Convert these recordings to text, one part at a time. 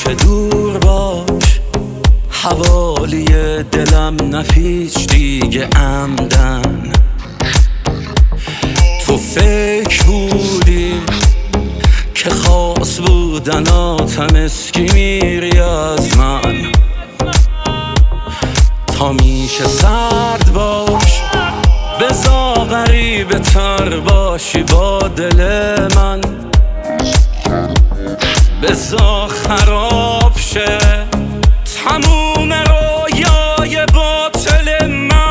همیشه دور باش، حوالی دلم نپیچ دیگه عمدن. تو فکر بودی که خاص بودناتم اسکی میری از من، تا میشه سرد باش بزا غریبه تر باشی با دل من، بزا خراب شه تموم رویای باطل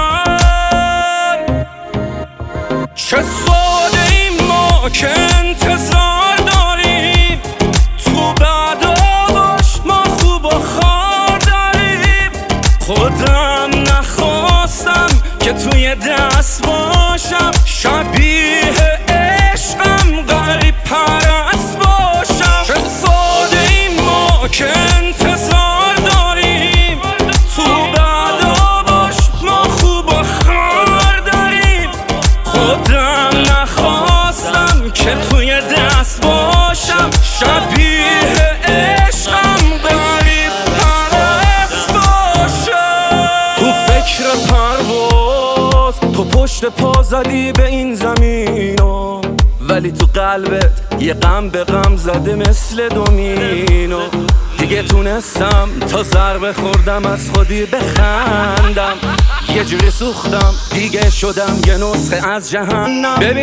من. چه ساده ایم ما که انتظار داریم، تو بعداش ما خوب و خار داریم. خودم نخواستم که توی دست باشم، شبیه عشقم غریب پرست باشم. چه ساده ایم ما که انتظار داریم، تو بعداش ما خوب و خار داریم. خودم نخواستم که توی دست باشم، شبیه عشقم غریب پرست باشم. تو فکر پرواز تو پشت پا زدی به این زمینو، ولی تو قلبت یه غم به غم زده مثل دومینو. دیگه تونستم تا ضربه خوردم از خودی بخندم، یه جوری سوختم دیگه شدم یه نسخه از جهنم. ببین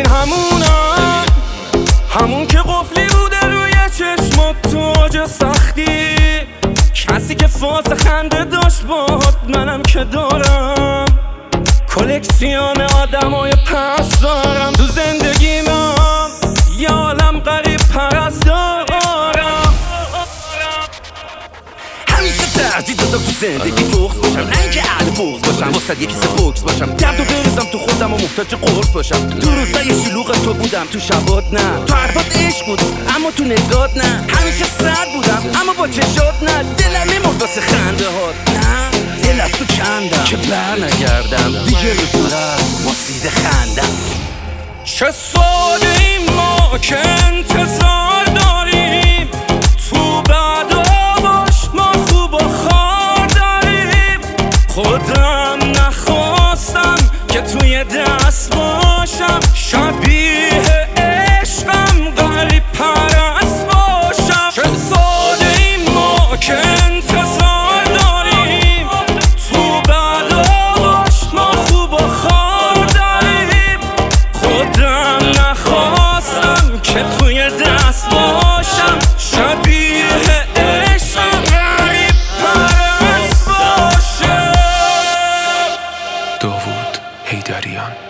همون که قفلی بوده روی چشمات تو اوج سختی، کسی که فاز خنده داشت باهات منم که دارم. کلکسیون آدمای پس دارم تو زندگیمم، یه عالم غریب پرست دارم. همیشه تردید دادم تو زندگی بغض باشم، نه اینکه اهل بغض باشم، واسه یکی سه بوکس باشم، درد و بریزم تو خودم و محتاج قرص باشم. تو روزای شلوغ تو بودم، تو شبات نه، تو حرفات عشق بود اما تو نگات نه. همیشه سرد بودم اما با چشات نه، دلم میمرد واسه خنده هات نه. دل از تو کندم که بر نگردم دیگه رو صورت واسید خندم. چه ساده ایم ما که انتظار داریم، تو بعداش ما خوب و خار داریم. خودم نخواستم که توی دست باشم، شبیه عشقم غریب پرست باشم. چه ساده ایم ما که انتظار داریم، تو بعداش ما خوب و خار داریم. خودم نخواستم که توی دست باشم، شبیه عشقم غریب پرست باشم. داوود حیدریان.